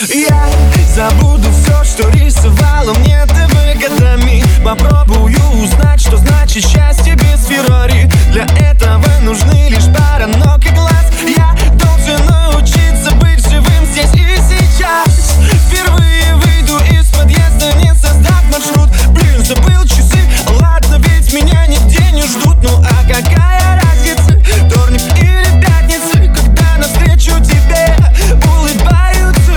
Я забуду все, что рисовало мне ТВ годами. Попробую узнать, что значит счастье без Феррари. Для этого нужны лишь пара ног и глаз. Я должен научиться быть живым здесь и сейчас. Впервые выйду из подъезда, не создав маршрут. Блин, забыл часы, ладно, ведь меня нигде не ждут. Ну а какая разница, вторник или пятница, когда навстречу тебе улыбаются.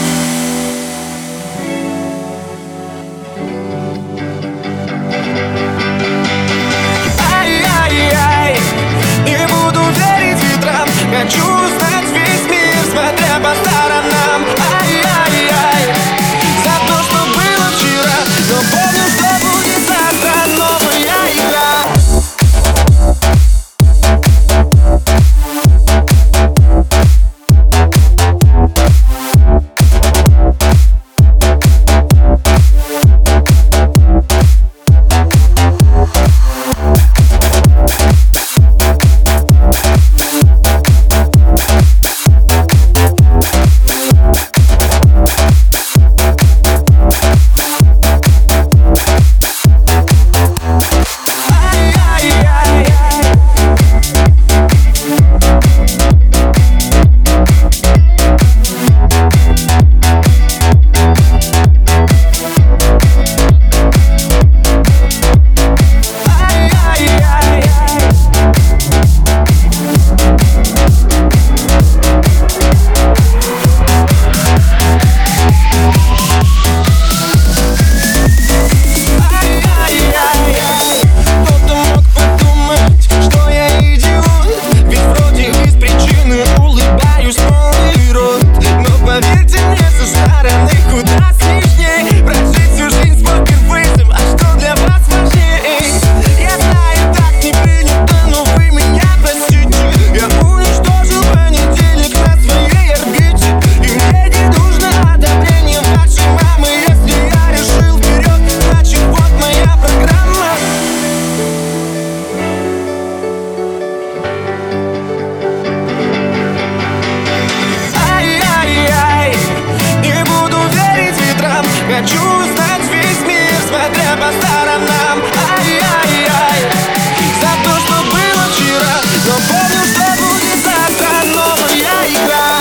Ай-яй-яй, не буду верить ветрам. Хочу узнать весь мир, смотря по сторонам. Ай-яй-яй, за то, что было вчера, но помню, что будет завтра. Новая игра. Хочу узнать весь мир, смотря по сторонам. Ай-яй-яй, за то, что было вчера, но помню, что будет завтра. Новая игра.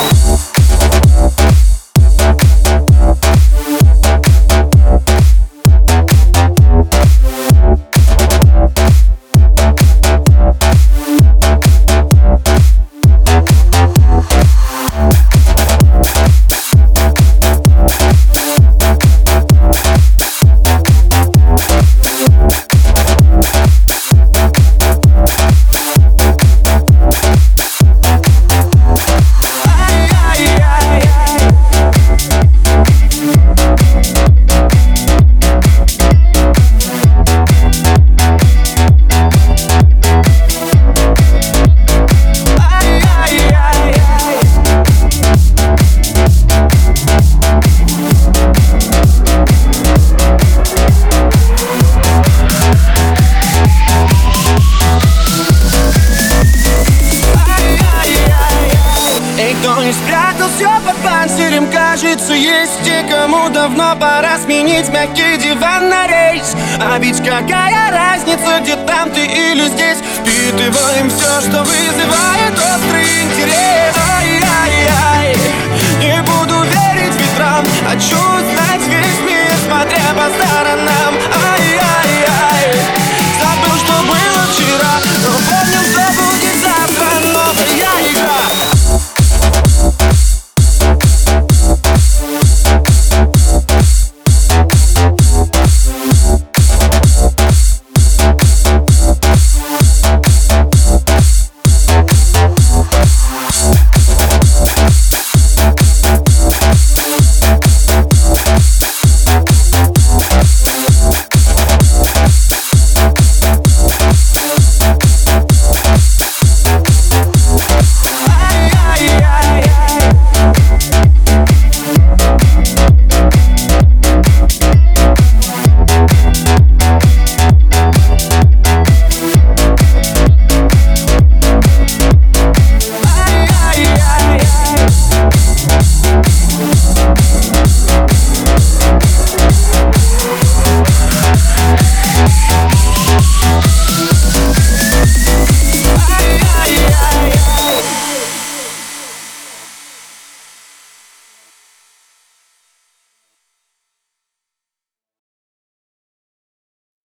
Не спрятал все под панцирем, кажется, есть те, кому давно пора сменить мягкий диван на рейс. А ведь какая разница, где там ты или здесь? Впитываем все, что вызывает острый интерес. Ай-яй-яй,